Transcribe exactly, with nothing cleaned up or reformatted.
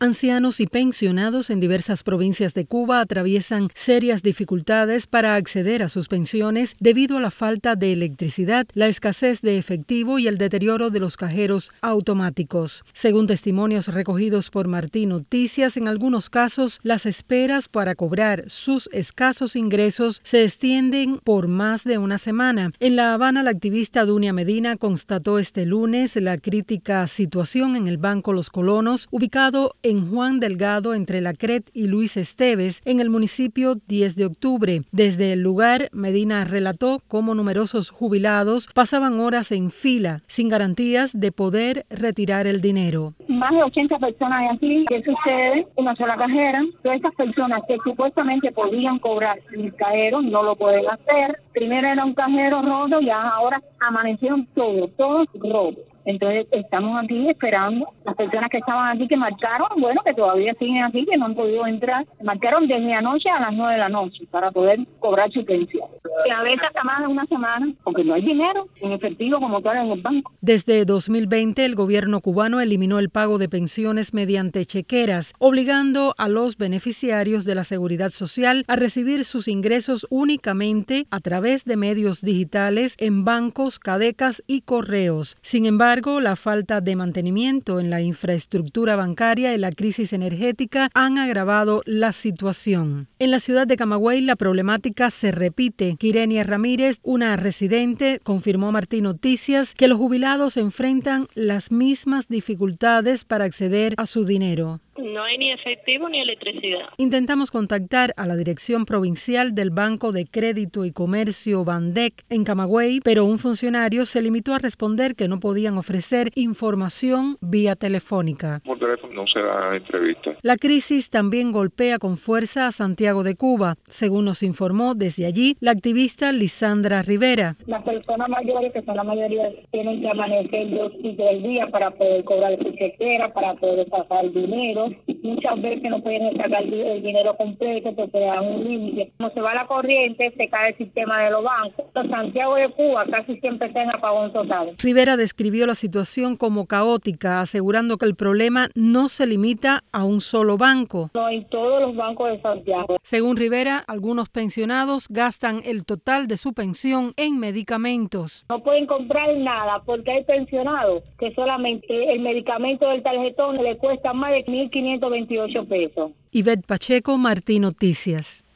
Ancianos y pensionados en diversas provincias de Cuba atraviesan serias dificultades para acceder a sus pensiones debido a la falta de electricidad, la escasez de efectivo y el deterioro de los cajeros automáticos. Según testimonios recogidos por Martín Noticias, en algunos casos las esperas para cobrar sus escasos ingresos se extienden por más de una semana. En La Habana, la activista Dunia Medina constató este lunes la crítica situación en el Banco Los Colonos, ubicado en en Juan Delgado entre La Cret y Luis Esteves, en el municipio diez de octubre. Desde el lugar, Medina relató cómo numerosos jubilados pasaban horas en fila, sin garantías de poder retirar el dinero. Más de ochenta personas hay aquí. ¿Qué sucede? Una sola cajera. Todas estas personas que supuestamente podían cobrar el cajero no lo pueden hacer. Primero era un cajero roto y ahora amanecieron todos, todos rotos. Entonces estamos aquí esperando las personas que estaban aquí que marcaron, bueno, que todavía siguen aquí, que no han podido entrar, marcaron desde anoche a las nueve de la noche para poder cobrar su pensión. Que a veces hasta más de una semana, porque no hay dinero en efectivo como tal en el banco. Desde dos mil veinte, el gobierno cubano eliminó el pago de pensiones mediante chequeras, obligando a los beneficiarios de la seguridad social a recibir sus ingresos únicamente a través de medios digitales en bancos, cadecas y correos. Sin embargo, la falta de mantenimiento en la infraestructura bancaria y la crisis energética han agravado la situación. En la ciudad de Camagüey, la problemática se repite. Kirenia Ramírez, una residente, confirmó a Martín Noticias que los jubilados enfrentan las mismas dificultades para acceder a su dinero. No hay ni efectivo ni electricidad. Intentamos contactar a la dirección provincial del Banco de Crédito y Comercio Bandec en Camagüey, pero un funcionario se limitó a responder que no podían ofrecer información vía telefónica. Por teléfono no se da entrevista. La crisis también golpea con fuerza a Santiago de Cuba, según nos informó desde allí la activista Lisandra Rivera. Las personas mayores, que son la mayoría, tienen que amanecer dos y tres días para poder cobrar su chequera, para poder sacar dinero. Muchas veces no pueden sacar el dinero completo porque dan un límite. Como se va la corriente, se cae el sistema de los bancos. En Santiago de Cuba casi siempre está en apagón total. Rivera describió la situación como caótica, asegurando que el problema no se limita a un solo banco. No en todos los bancos de Santiago. Según Rivera, algunos pensionados gastan el total de su pensión en medicamentos. No pueden comprar nada porque hay pensionados que solamente el medicamento del tarjetón le cuesta más de mil quinientos veintiocho pesos. Ivette Pacheco, Martín Noticias.